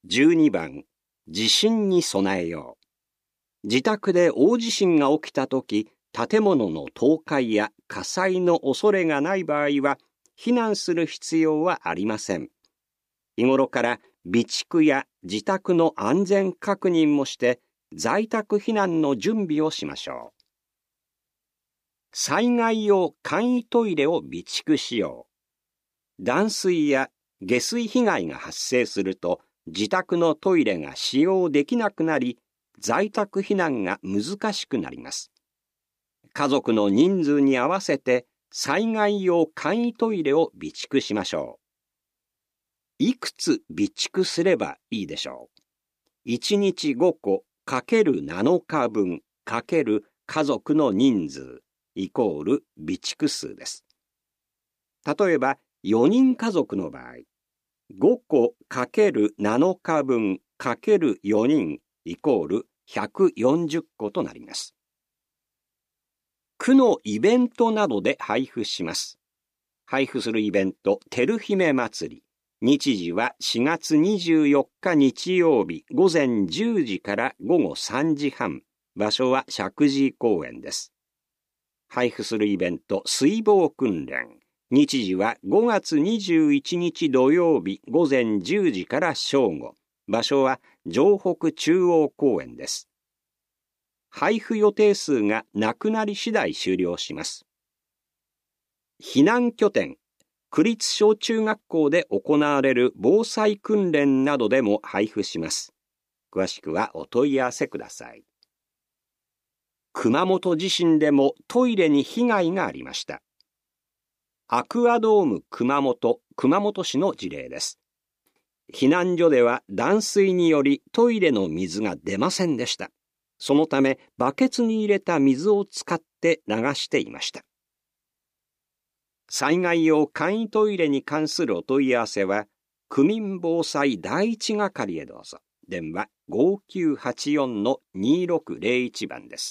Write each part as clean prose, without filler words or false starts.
12番、地震に備えよう。自宅で大地震が起きたとき、建物の倒壊や火災の恐れがない場合は、避難する必要はありません。日頃から備蓄や自宅の安全確認もして、在宅避難の準備をしましょう。災害用簡易トイレを備蓄しよう。断水や下水被害が発生すると、自宅のトイレが使用できなくなり、在宅避難が難しくなります。家族の人数に合わせて災害用簡易トイレを備蓄しましょう。いくつ備蓄すればいいでしょう。1日5個×7日分×家族の人数イコール備蓄数です。例えば4人家族の場合、5個×7日分×4人イコール140個となります。区のイベントなどで配布します。配布するイベント、てる姫祭り。日時は4月24日日曜日午前10時から午後3時半。場所は石神井公園です。配布するイベント、水防訓練。日時は5月21日土曜日午前10時から正午。場所は城北中央公園です。配布予定数がなくなり次第終了します。避難拠点、区立小中学校で行われる防災訓練などでも配布します。詳しくはお問い合わせください。熊本地震でもトイレに被害がありました。アクアドーム熊本市の事例です。避難所では断水によりトイレの水が出ませんでした。そのためバケツに入れた水を使って流していました。災害用簡易トイレに関するお問い合わせは、区民防災第一係へどうぞ。電話 5984-2601 番です。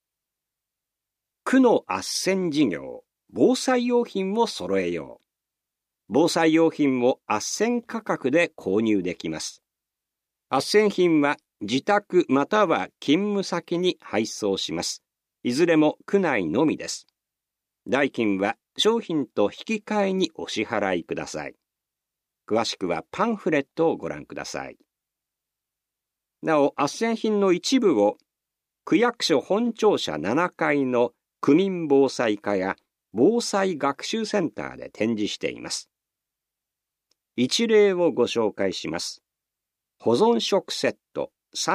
区の斡旋事業、防災用品を揃えよう。防災用品を斡旋価格で購入できます。斡旋品は自宅または勤務先に配送します。いずれも区内のみです。代金は商品と引き換えにお支払いください。詳しくはパンフレットをご覧ください。なお、斡旋品の一部を区役所本庁舎7階の区民防災課や防災学習センターで展示しています。一例をご紹介します。保存食セット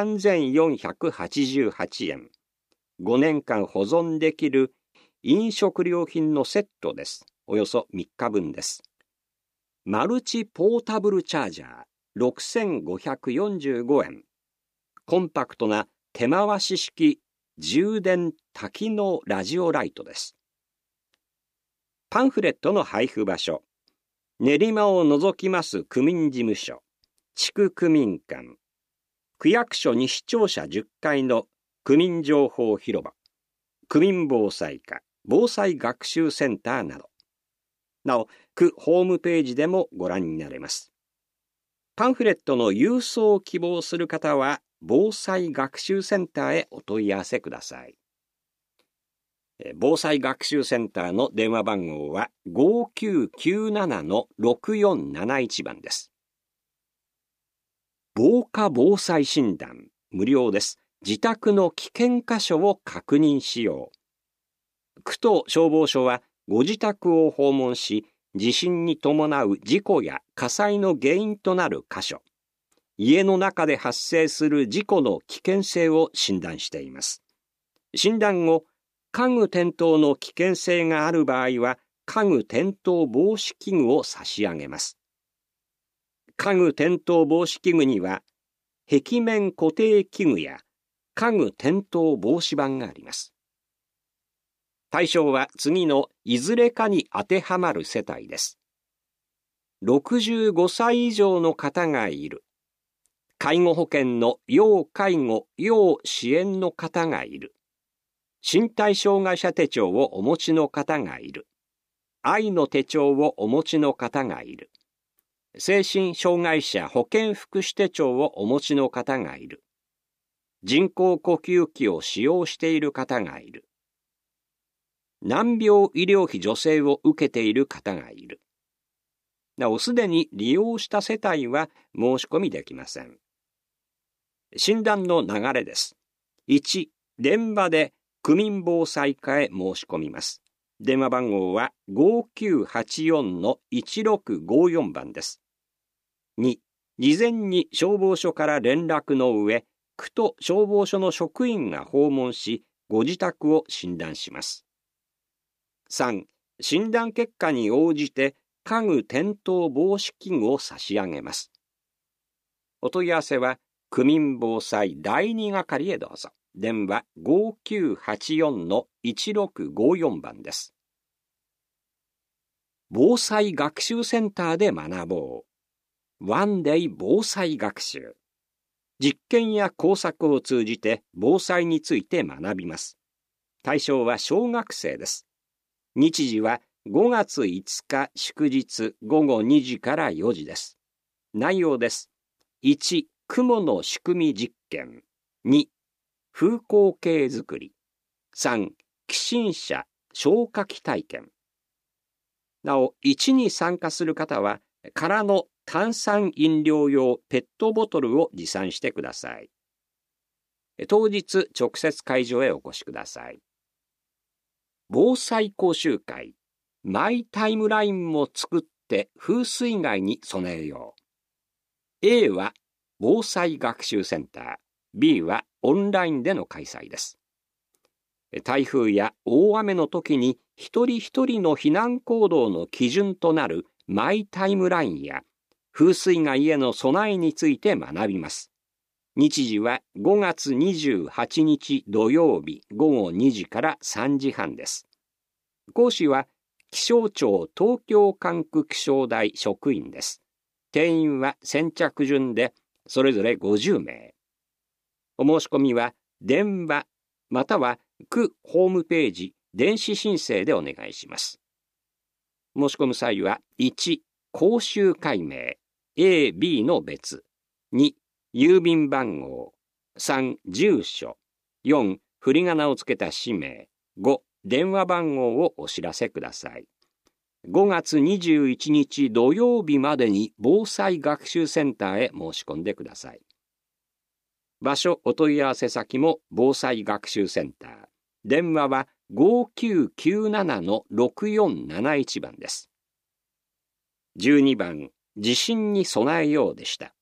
3488円。5年間保存できる飲食料品のセットです。およそ3日分です。マルチポータブルチャージャー6545円。コンパクトな手回し式充電多機能ラジオライトです。パンフレットの配布場所。練馬を除きます区民事務所、地区区民館、区役所西庁舎10階の区民情報広場、区民防災課、防災学習センターなど。なお、区ホームページでもご覧になれます。パンフレットの郵送を希望する方は、防災学習センターへお問い合わせください。防災学習センターの電話番号は 5997-6471 番です。防火防災診断、無料です。自宅の危険箇所を確認しよう。区と消防署はご自宅を訪問し、地震に伴う事故や火災の原因となる箇所、家の中で発生する事故の危険性を診断しています。診断後、家具転倒の危険性がある場合は、家具転倒防止器具を差し上げます。家具転倒防止器具には、壁面固定器具や家具転倒防止板があります。対象は次のいずれかに当てはまる世帯です。65歳以上の方がいる。介護保険の要介護・要支援の方がいる。身体障害者手帳をお持ちの方がいる。愛の手帳をお持ちの方がいる。 精神障害者保健福祉手帳をお持ちの方がいる。人工呼吸器を使用している方がいる。難病医療費助成を受けている方がいる。なお、すでに利用した世帯は申し込みできません。診断の流れです。1、電話で区民防災課へ申し込みます。電話番号は 5984-1654 番です。2、事前に消防署から連絡の上、区と消防署の職員が訪問し、ご自宅を診断します。3、診断結果に応じて家具転倒防止器具を差し上げます。お問い合わせは区民防災第2係へどうぞ。電話 5984-1654 番です。防災学習センターで学ぼう。ワンデイ防災学習。実験や工作を通じて防災について学びます。対象は小学生です。日時は5月5日祝日午後2時から4時です。内容です。1、雲の仕組み実験。2、風光計作り。3、起震車消火器体験。なお、1に参加する方は、空の炭酸飲料用ペットボトルを持参してください。当日、直接会場へお越しください。防災講習会。マイタイムラインも作って風水害に備えよう。A は防災学習センター。B はオンラインでの開催です。台風や大雨の時に一人一人の避難行動の基準となるマイタイムラインや風水害への備えについて学びます。日時は5月28日土曜日午後2時から3時半です。講師は気象庁東京管区気象台職員です。定員は先着順でそれぞれ50名。お申し込みは電話または区ホームページ電子申請でお願いします。申し込む際は1、講習会名 A、B の別。2、郵便番号。3、住所。4、振り仮名をつけた氏名。5、電話番号をお知らせください。5月21日土曜日までに防災学習センターへ申し込んでください。場所お問い合わせ先も防災学習センター。電話は 5997-6471 番です。12番、地震に備えようでした。